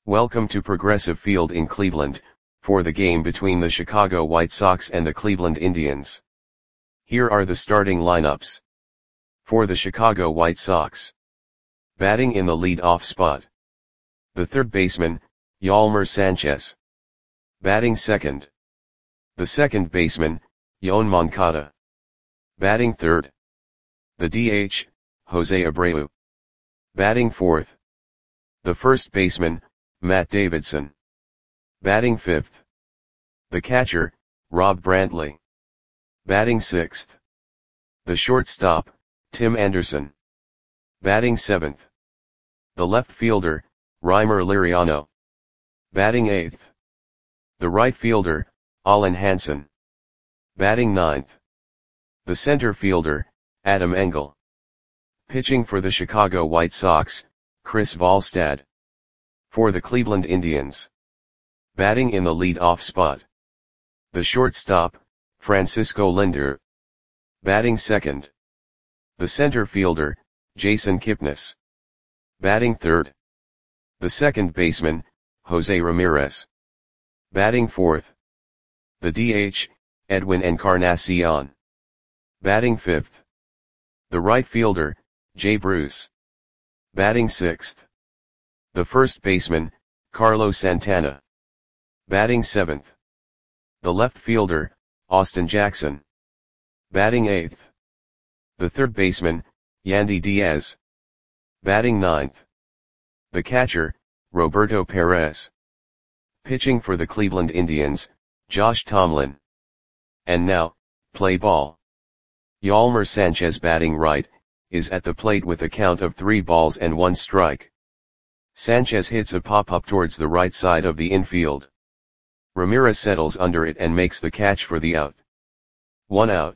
Welcome to Progressive Field in Cleveland, for the game between the Chicago White Sox and the Cleveland Indians. Here are the starting lineups. For the Chicago White Sox. Batting in the lead-off spot. The third baseman, Yolmer Sanchez. Batting second. The second baseman, Yoan Moncada. Batting third. The DH, Jose Abreu. Batting fourth. The first baseman, Matt Davidson. Batting fifth. The catcher, Rob Brantley. Batting sixth. The shortstop, Tim Anderson. Batting seventh. The left fielder, Reimer Liriano. Batting eighth. The right fielder, Alan Hansen. Batting ninth. The center fielder, Adam Engel. Pitching for the Chicago White Sox, Chris Volstad. For the Cleveland Indians. Batting in the lead-off spot. The shortstop, Francisco Lindor. Batting second. The center fielder, Jason Kipnis. Batting third. The second baseman, Jose Ramirez. Batting fourth. The DH, Edwin Encarnacion. Batting fifth. The right fielder, Jay Bruce. Batting sixth. The first baseman, Carlos Santana. Batting seventh. The left fielder, Austin Jackson. Batting eighth. The third baseman, Yandy Diaz. Batting ninth. The catcher, Roberto Perez. Pitching for the Cleveland Indians, Josh Tomlin. And now, play ball. Yolmer Sanchez batting right, is at the plate with a count of 3 balls and 1 strike. Sanchez hits a pop-up towards the right side of the infield. Ramirez settles under it and makes the catch for the out. 1 out.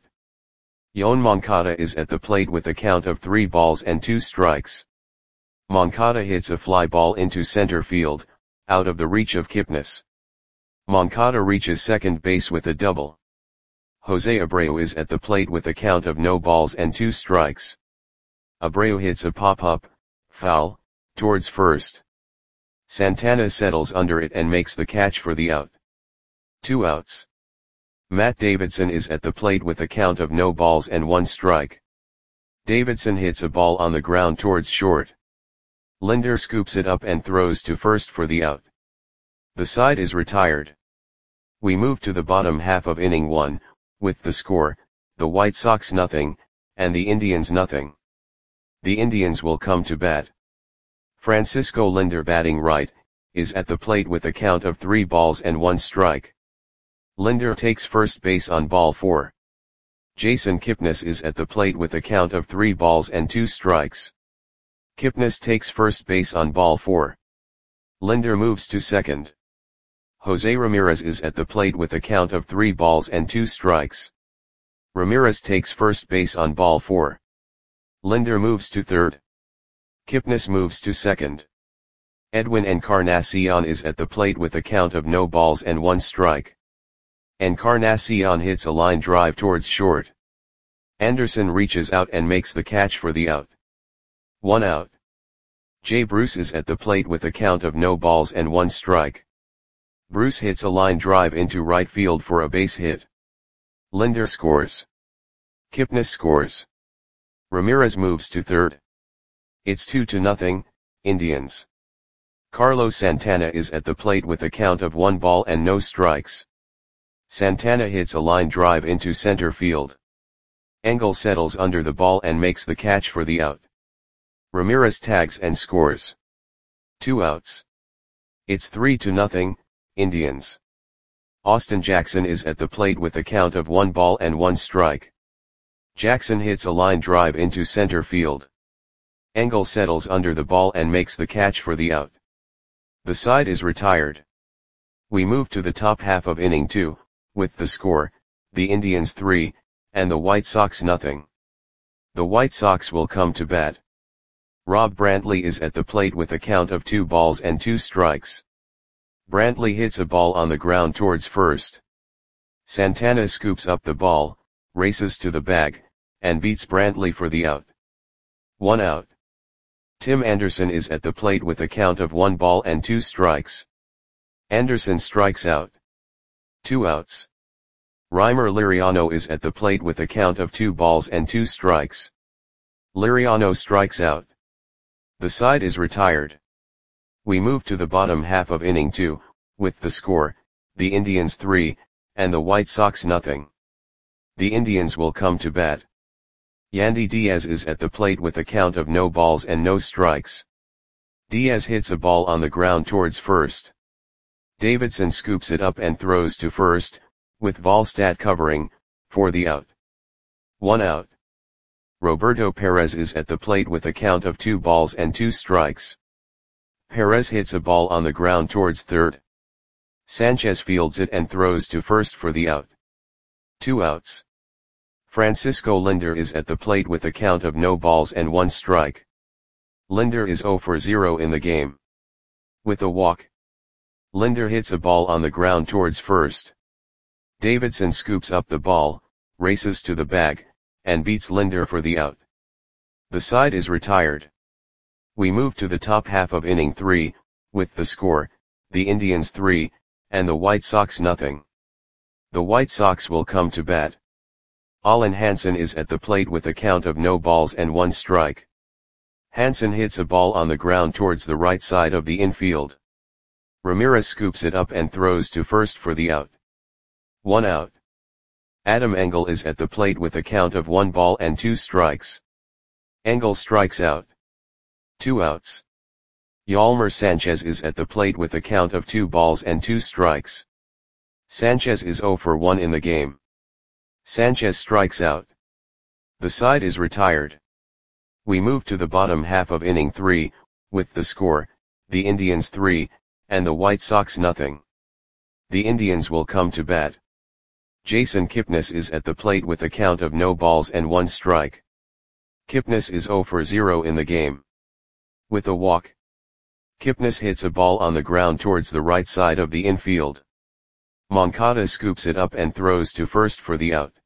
Yoan Moncada is at the plate with a count of 3 balls and 2 strikes. Moncada hits a fly ball into center field, out of the reach of Kipnis. Moncada reaches second base with a double. Jose Abreu is at the plate with a count of no balls and 2 strikes. Abreu hits a pop-up, foul, towards first. Santana settles under it and makes the catch for the out. 2 outs. Matt Davidson is at the plate with a count of no balls and 1 strike. Davidson hits a ball on the ground towards short. Lindor scoops it up and throws to first for the out. The side is retired. We move to the bottom half of inning 1, with the score, the White Sox 0, and the Indians 0. The Indians will come to bat. Francisco Lindor batting right, is at the plate with a count of 3 balls and 1 strike. Lindor takes first base on ball 4. Jason Kipnis is at the plate with a count of 3 balls and 2 strikes. Kipnis takes first base on ball 4. Lindor moves to second. Jose Ramirez is at the plate with a count of 3 balls and 2 strikes. Ramirez takes first base on ball 4. Lindor moves to third. Kipnis moves to second. Edwin Encarnacion is at the plate with a count of no balls and 1 strike. Encarnacion hits a line drive towards short. Anderson reaches out and makes the catch for the out. 1 out. Jay Bruce is at the plate with a count of no balls and 1 strike. Bruce hits a line drive into right field for a base hit. Lindor scores. Kipnis scores. Ramirez moves to third. It's 2-0, Indians. Carlos Santana is at the plate with a count of 1 ball and no strikes. Santana hits a line drive into center field. Engel settles under the ball and makes the catch for the out. Ramirez tags and scores. 2 outs. It's 3-0, Indians. Austin Jackson is at the plate with a count of 1 ball and 1 strike. Jackson hits a line drive into center field. Engel settles under the ball and makes the catch for the out. The side is retired. We move to the top half of inning 2, with the score, the Indians 3, and the White Sox 0. The White Sox will come to bat. Rob Brantley is at the plate with a count of 2 balls and 2 strikes. Brantley hits a ball on the ground towards first. Santana scoops up the ball, races to the bag, and beats Brantley for the out. 1 out. Tim Anderson is at the plate with a count of 1 ball and 2 strikes. Anderson strikes out. 2 outs. Reimer Liriano is at the plate with a count of 2 balls and 2 strikes. Liriano strikes out. The side is retired. We move to the bottom half of inning 2, with the score, the Indians 3, and the White Sox nothing. The Indians will come to bat. Yandy Diaz is at the plate with a count of no balls and no strikes. Diaz hits a ball on the ground towards first. Davidson scoops it up and throws to first, with Volstad covering, for the out. 1 out. Roberto Perez is at the plate with a count of 2 balls and 2 strikes. Perez hits a ball on the ground towards third. Sanchez fields it and throws to first for the out. 2 outs. Francisco Lindor is at the plate with a count of no balls and 1 strike. Lindor is 0 for 0 in the game. With a walk. Lindor hits a ball on the ground towards first. Davidson scoops up the ball, races to the bag, and beats Lindor for the out. The side is retired. We move to the top half of inning 3, with the score, the Indians 3, and the White Sox nothing. The White Sox will come to bat. Allen Hansen is at the plate with a count of no balls and 1 strike. Hansen hits a ball on the ground towards the right side of the infield. Ramirez scoops it up and throws to first for the out. 1 out. Adam Engel is at the plate with a count of 1 ball and 2 strikes. Engel strikes out. 2 outs. Yolmer Sanchez is at the plate with a count of 2 balls and 2 strikes. Sanchez is 0 for 1 in the game. Sanchez strikes out. The side is retired. We move to the bottom half of inning 3, with the score, the Indians 3, and the White Sox nothing. The Indians will come to bat. Jason Kipnis is at the plate with a count of no balls and 1 strike. Kipnis is 0 for 0 in the game. With a walk. Kipnis hits a ball on the ground towards the right side of the infield. Moncada scoops it up and throws to first for the out.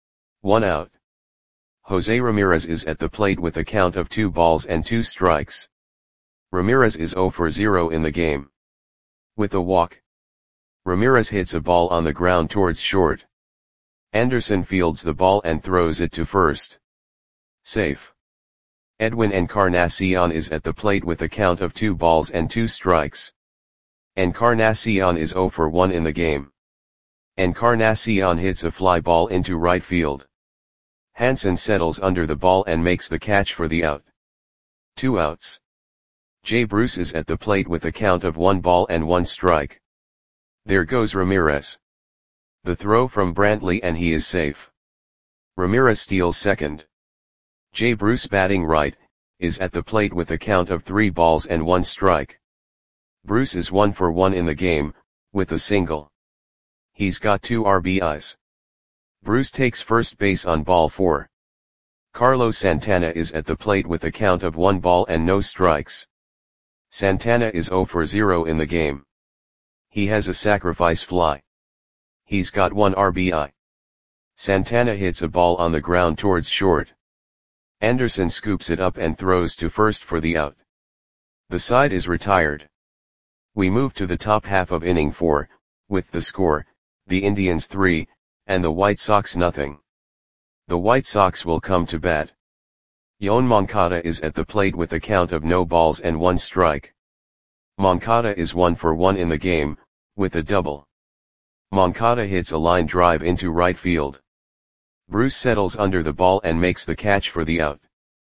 1 out. Jose Ramirez is at the plate with a count of 2 balls and 2 strikes. Ramirez is 0 for 0 in the game. With a walk. Ramirez hits a ball on the ground towards short. Anderson fields the ball and throws it to first. Safe. Edwin Encarnacion is at the plate with a count of 2 balls and 2 strikes. Encarnacion is 0 for 1 in the game. Encarnacion hits a fly ball into right field. Hansen settles under the ball and makes the catch for the out. 2 outs. Jay Bruce is at the plate with a count of 1 ball and 1 strike. There goes Ramirez. The throw from Brantley and he is safe. Ramirez steals second. Jay Bruce batting right, is at the plate with a count of 3 balls and 1 strike. Bruce is 1 for 1 in the game, with a single. He's got 2 RBIs. Bruce takes first base on ball 4. Carlos Santana is at the plate with a count of 1 ball and no strikes. Santana is 0 for 0 in the game. He has a sacrifice fly. He's got 1 RBI. Santana hits a ball on the ground towards short. Anderson scoops it up and throws to first for the out. The side is retired. We move to the top half of inning 4, with the score, the Indians 3, and the White Sox nothing. The White Sox will come to bat. Yoan Moncada is at the plate with a count of no balls and 1 strike. Moncada is 1 for 1 in the game, with a double. Moncada hits a line drive into right field. Bruce settles under the ball and makes the catch for the out.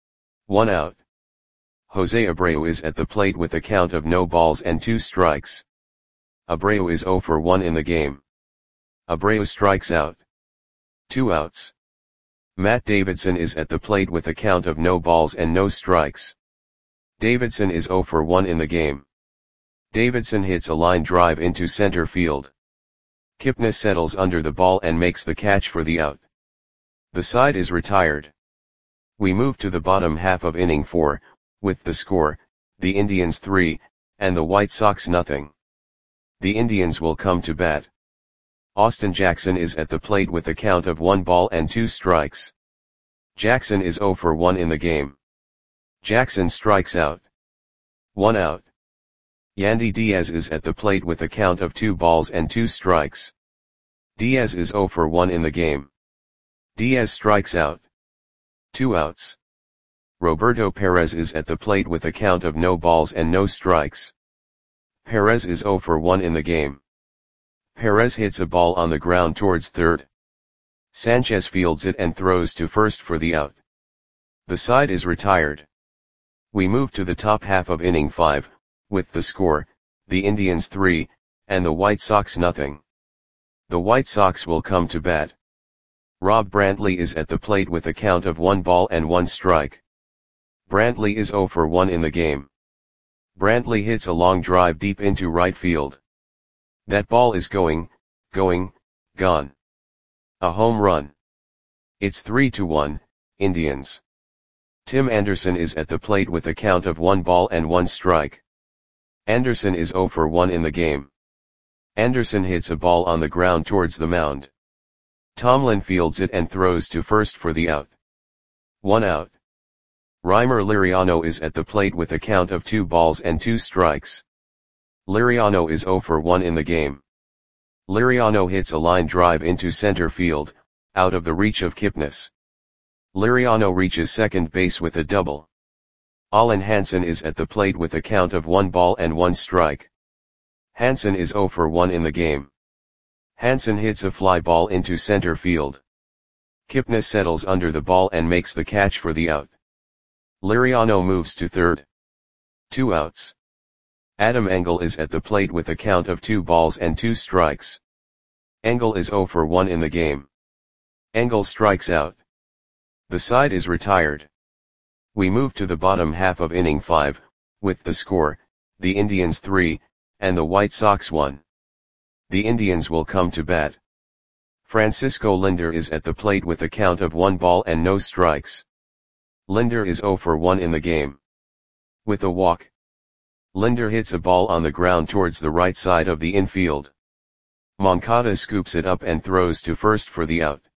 1 out. Jose Abreu is at the plate with a count of no balls and 2 strikes. Abreu is 0 for 1 in the game. Abreu strikes out. 2 outs. Matt Davidson is at the plate with a count of no balls and no strikes. Davidson is 0 for 1 in the game. Davidson hits a line drive into center field. Kipnis settles under the ball and makes the catch for the out. The side is retired. We move to the bottom half of inning 4, with the score, the Indians 3, and the White Sox nothing. The Indians will come to bat. Austin Jackson is at the plate with a count of 1 ball and 2 strikes. Jackson is 0 for 1 in the game. Jackson strikes out. 1 out. Yandy Diaz is at the plate with a count of 2 balls and 2 strikes. Diaz is 0 for 1 in the game. Diaz strikes out. 2 outs. Roberto Perez is at the plate with a count of no balls and no strikes. Perez is 0 for 1 in the game. Perez hits a ball on the ground towards third. Sanchez fields it and throws to first for the out. The side is retired. We move to the top half of inning 5, with the score, the Indians 3, and the White Sox nothing. The White Sox will come to bat. Rob Brantley is at the plate with a count of 1 ball and 1 strike. Brantley is 0 for 1 in the game. Brantley hits a long drive deep into right field. That ball is gone. A home run. It's 3-1, Indians. Tim Anderson is at the plate with a count of 1 ball and 1 strike. Anderson is 0 for 1 in the game. Anderson hits a ball on the ground towards the mound. Tomlin fields it and throws to first for the out. 1 out. Reimer Liriano is at the plate with a count of 2 balls and 2 strikes. Liriano is 0 for 1 in the game. Liriano hits a line drive into center field, out of the reach of Kipnis. Liriano reaches second base with a double. Alan Hansen is at the plate with a count of 1 ball and 1 strike. Hansen is 0 for 1 in the game. Hansen hits a fly ball into center field. Kipnis settles under the ball and makes the catch for the out. Liriano moves to third. 2 outs. Adam Engel is at the plate with a count of 2 balls and 2 strikes. Engel is 0 for 1 in the game. Engel strikes out. The side is retired. We move to the bottom half of inning 5, with the score, the Indians 3, and the White Sox 1. The Indians will come to bat. Francisco Lindor is at the plate with a count of 1 ball and no strikes. Lindor is 0 for 1 in the game. With a walk. Lindor hits a ball on the ground towards the right side of the infield. Moncada scoops it up and throws to first for the out.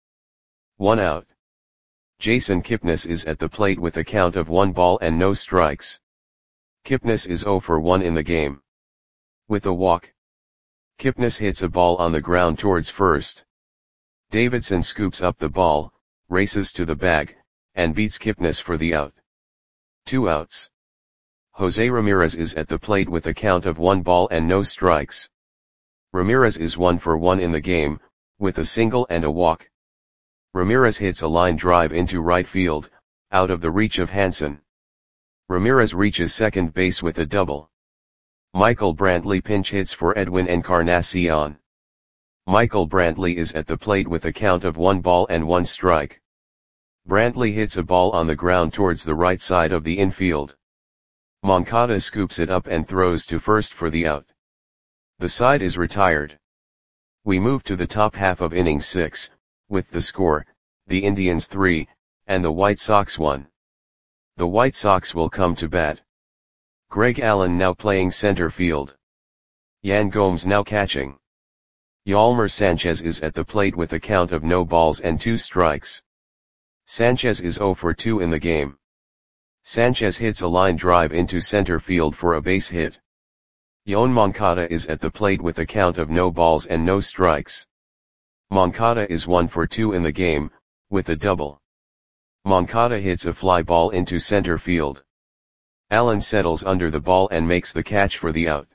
1 out. Jason Kipnis is at the plate with a count of 1 ball and no strikes. Kipnis is 0 for 1 in the game. With a walk. Kipnis hits a ball on the ground towards first. Davidson scoops up the ball, races to the bag, and beats Kipnis for the out. 2 outs. Jose Ramirez is at the plate with a count of 1 ball and no strikes. Ramirez is 1 for 1 in the game, with a single and a walk. Ramirez hits a line drive into right field, out of the reach of Hansen. Ramirez reaches second base with a double. Michael Brantley pinch hits for Edwin Encarnacion. Michael Brantley is at the plate with a count of 1 ball and 1 strike. Brantley hits a ball on the ground towards the right side of the infield. Moncada scoops it up and throws to first for the out. The side is retired. We move to the top half of inning 6, with the score, the Indians 3, and the White Sox 1. The White Sox will come to bat. Greg Allen now playing center field. Yan Gomes now catching. Yolmer Sanchez is at the plate with a count of no balls and 2 strikes. Sanchez is 0 for 2 in the game. Sanchez hits a line drive into center field for a base hit. Yoan Moncada is at the plate with a count of no balls and no strikes. Moncada is 1 for 2 in the game, with a double. Moncada hits a fly ball into center field. Allen settles under the ball and makes the catch for the out.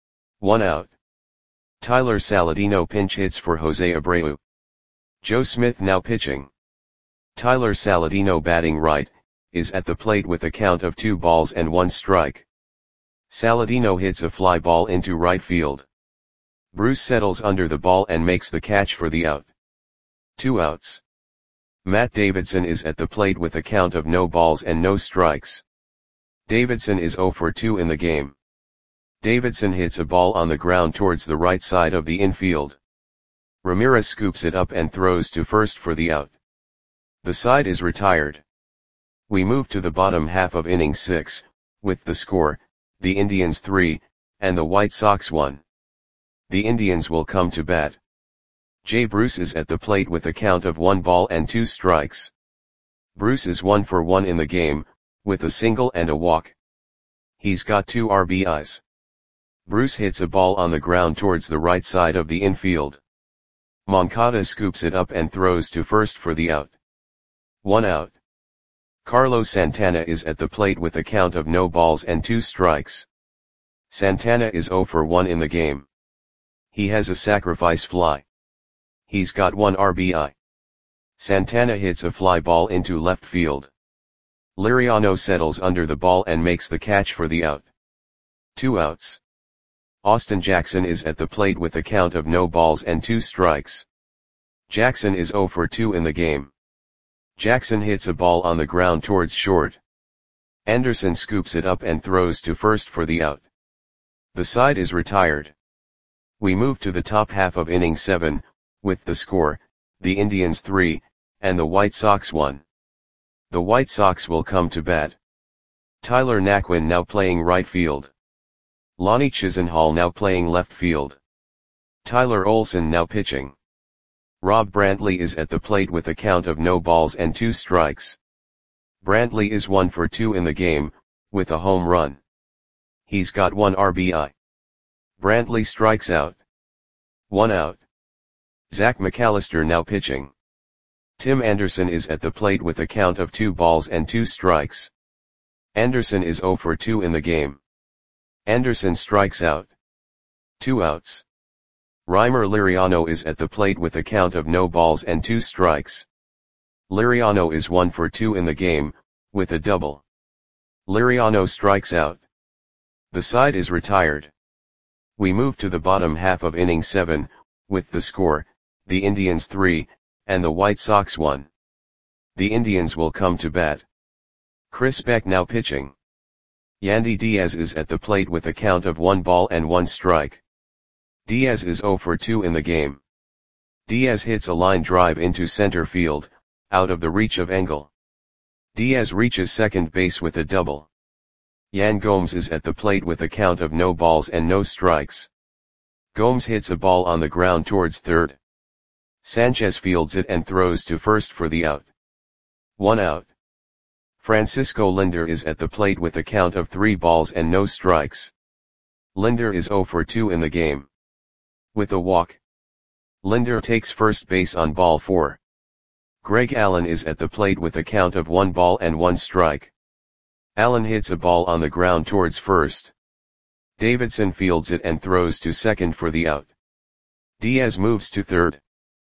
1 out. Tyler Saladino pinch hits for Jose Abreu. Joe Smith now pitching. Tyler Saladino batting right, is at the plate with a count of 2 balls and 1 strike. Saladino hits a fly ball into right field. Bruce settles under the ball and makes the catch for the out. 2 outs. Matt Davidson is at the plate with a count of no balls and no strikes. Davidson is 0 for 2 in the game. Davidson hits a ball on the ground towards the right side of the infield. Ramirez scoops it up and throws to first for the out. The side is retired. We move to the bottom half of inning 6, with the score, the Indians 3, and the White Sox 1. The Indians will come to bat. Jay Bruce is at the plate with a count of 1 ball and 2 strikes. Bruce is 1 for 1 in the game, with a single and a walk. He's got 2 RBIs. Bruce hits a ball on the ground towards the right side of the infield. Moncada scoops it up and throws to first for the out. 1 out. Carlos Santana is at the plate with a count of no balls and 2 strikes. Santana is 0 for 1 in the game. He has a sacrifice fly. He's got 1 RBI. Santana hits a fly ball into left field. Liriano settles under the ball and makes the catch for the out. 2 outs. Austin Jackson is at the plate with a count of no balls and 2 strikes. Jackson is 0 for 2 in the game. Jackson hits a ball on the ground towards short. Anderson scoops it up and throws to first for the out. The side is retired. We move to the top half of inning 7, with the score, the Indians 3, and the White Sox 1. The White Sox will come to bat. Tyler Naquin now playing right field. Lonnie Chisenhall now playing left field. Tyler Olson now pitching. Rob Brantley is at the plate with a count of no balls and 2 strikes. Brantley is 1 for 2 in the game, with a home run. He's got 1 RBI. Brantley strikes out. 1 out. Zach McAllister now pitching. Tim Anderson is at the plate with a count of 2 balls and 2 strikes. Anderson is 0 for 2 in the game. Anderson strikes out. 2 outs. Reimer Liriano is at the plate with a count of no balls and 2 strikes. Liriano is 1 for 2 in the game, with a double. Liriano strikes out. The side is retired. We move to the bottom half of inning 7, with the score, the Indians 3, and the White Sox 1. The Indians will come to bat. Chris Beck now pitching. Yandy Diaz is at the plate with a count of 1 ball and 1 strike. Diaz is 0 for 2 in the game. Diaz hits a line drive into center field, out of the reach of Engel. Diaz reaches second base with a double. Yan Gomes is at the plate with a count of no balls and no strikes. Gomes hits a ball on the ground towards third. Sanchez fields it and throws to first for the out. 1 out. Francisco Lindor is at the plate with a count of 3 balls and no strikes. Lindor is 0 for 2 in the game. With a walk. Lindor takes first base on ball 4. Greg Allen is at the plate with a count of 1 ball and 1 strike. Allen hits a ball on the ground towards first. Davidson fields it and throws to second for the out. Diaz moves to third.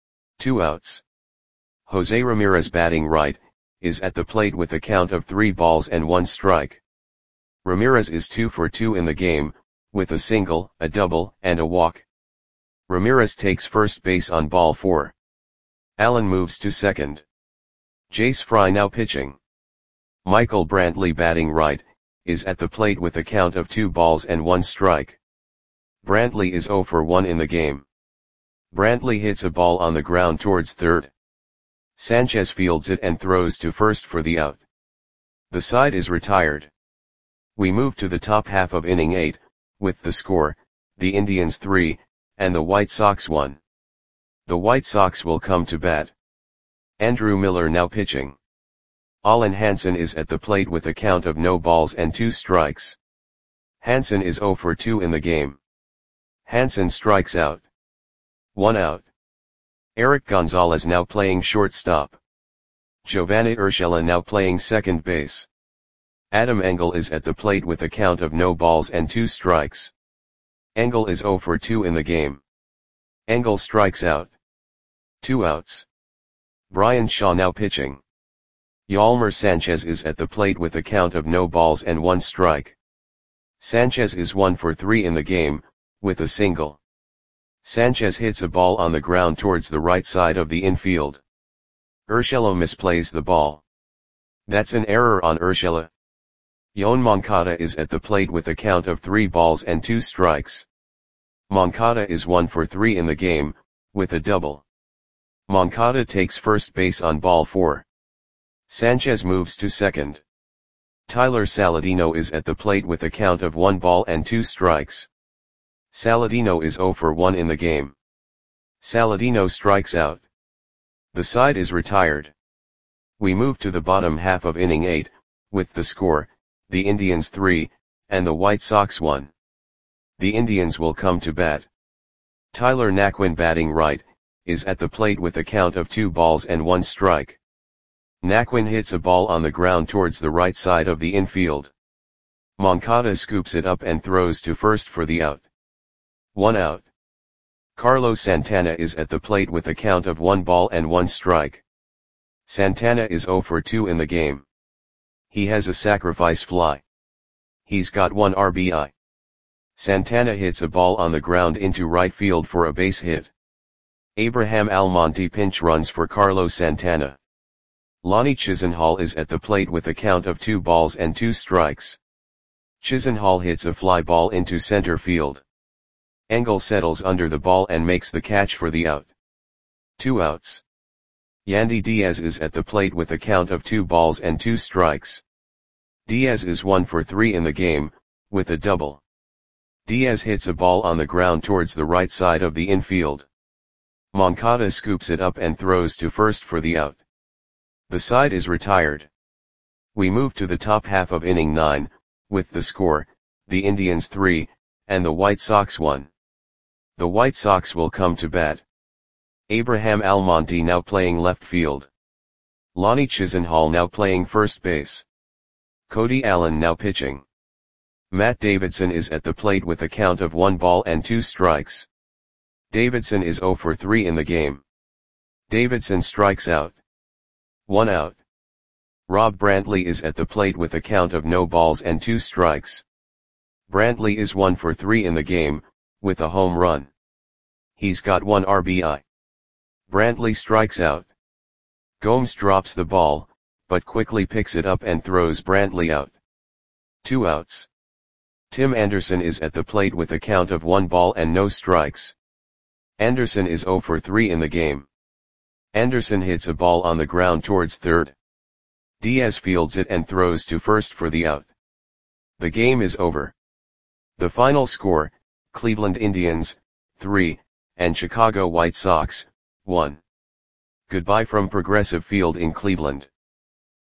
2 outs. Jose Ramirez batting right, is at the plate with a count of 3 balls and 1 strike. Ramirez is 2 for 2 in the game, with a single, a double, and a walk. Ramirez takes first base on ball 4. Allen moves to second. Jace Fry now pitching. Michael Brantley batting right, is at the plate with a count of 2 balls and 1 strike. Brantley is 0 for 1 in the game. Brantley hits a ball on the ground towards third. Sanchez fields it and throws to first for the out. The side is retired. We move to the top half of inning 8, with the score, the Indians 3, and the White Sox 1. The White Sox will come to bat. Andrew Miller now pitching. Alan Hansen is at the plate with a count of no balls and 2 strikes. Hansen is 0 for 2 in the game. Hansen strikes out. 1 out. Eric Gonzalez now playing shortstop. Giovanni Urshela now playing second base. Adam Engel is at the plate with a count of no balls and 2 strikes. Engel is 0 for 2 in the game. Engel strikes out. 2 outs. Brian Shaw now pitching. Yolmer Sanchez is at the plate with a count of no balls and 1 strike. Sanchez is 1 for 3 in the game, with a single. Sanchez hits a ball on the ground towards the right side of the infield. Urshela misplays the ball. That's an error on Urshela. Yoan Moncada is at the plate with a count of 3 balls and 2 strikes. Moncada is 1 for 3 in the game, with a double. Moncada takes first base on ball 4. Sanchez moves to second. Tyler Saladino is at the plate with a count of 1 ball and 2 strikes. Saladino is 0 for 1 in the game. Saladino strikes out. The side is retired. We move to the bottom half of inning 8, with the score, the Indians 3, and the White Sox 1. The Indians will come to bat. Tyler Naquin batting right, is at the plate with a count of 2 balls and 1 strike. Naquin hits a ball on the ground towards the right side of the infield. Moncada scoops it up and throws to first for the out. 1 out. Carlos Santana is at the plate with a count of 1 ball and 1 strike. Santana is 0 for 2 in the game. He has a sacrifice fly. He's got 1 RBI. Santana hits a ball on the ground into right field for a base hit. Abraham Almonte pinch runs for Carlos Santana. Lonnie Chisenhall is at the plate with a count of 2 balls and 2 strikes. Chisenhall hits a fly ball into center field. Engel settles under the ball and makes the catch for the out. 2 outs. Yandy Diaz is at the plate with a count of 2 balls and 2 strikes. Diaz is 1 for 3 in the game, with a double. Diaz hits a ball on the ground towards the right side of the infield. Moncada scoops it up and throws to first for the out. The side is retired. We move to the top half of inning 9, with the score, the Indians 3, and the White Sox 1. The White Sox will come to bat. Abraham Almonte now playing left field. Lonnie Chisenhall now playing first base. Cody Allen now pitching. Matt Davidson is at the plate with a count of 1 ball and 2 strikes. Davidson is 0 for 3 in the game. Davidson strikes out. 1 out. Rob Brantley is at the plate with a count of no balls and 2 strikes. Brantley is 1 for 3 in the game, with a home run. He's got 1 RBI. Brantley strikes out. Gomes drops the ball, but quickly picks it up and throws Brantley out. 2 outs. Tim Anderson is at the plate with a count of 1 ball and no strikes. Anderson is 0 for 3 in the game. Anderson hits a ball on the ground towards third. Diaz fields it and throws to first for the out. The game is over. The final score, Cleveland Indians, 3, and Chicago White Sox, 1. Goodbye from Progressive Field in Cleveland.